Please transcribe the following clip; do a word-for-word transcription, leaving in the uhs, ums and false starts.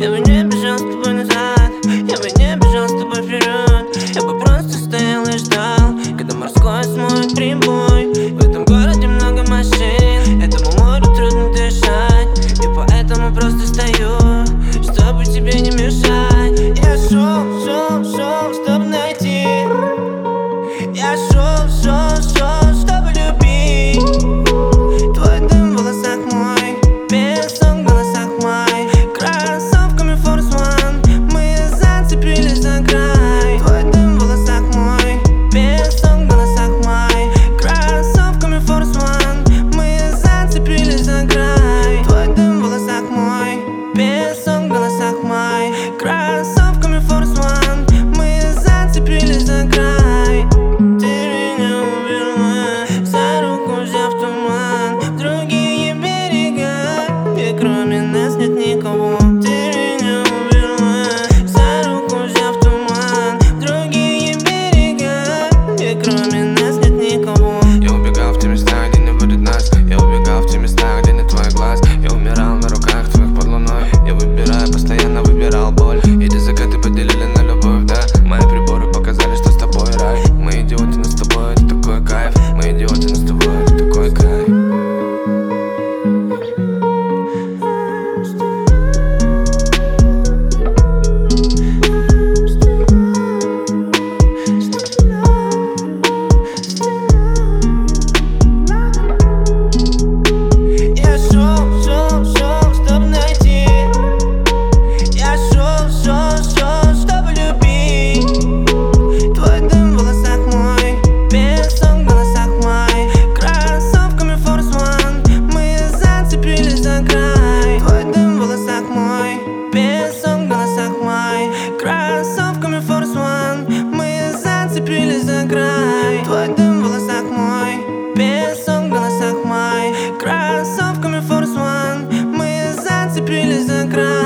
Я бы не бежал с тобой назад, я бы не бежал с тобой вперед. Я бы просто стоял и ждал, когда морской смоет прибой. В этом городе много машин, этому морю трудно дышать. И поэтому просто стою, чтобы тебе не мешать. Я шел, шел, шел, чтобы найти. Я шел, шел, шел, чтобы любить. Твой дым в волосах мой, песок в голосах мой. Кроссовками Force One мы зацепились за край. Твой дым в волосах мой, песок в голосах мой. Кроссовками Force One мы зацепились за край. Твой дым в волосах мой, песок в голосах мой. Кроссовками Force One мы зацепились за край. Кроме нас нет никого. Ты меня убила, за руку взяв туман. Другие берега, где кроме нас нет никого. Я убегал в те места, где не будет нас. Я убегал в те места, где нет твой глаз. Я умирал на руках твоих под луной. Я выбираю, постоянно выбирал боль. Эти закаты поделили на любовь, да. Мои приборы показали, что с тобой рай. Мы идиоты, но с тобой это такой кайф. Мы идиоты, но с тобой это такой кайф. Кроссовками Force One мы зацепились за край. Твой дым в волосах мой, песок в голосах мой. Кроссовками Force One мы зацепились за край.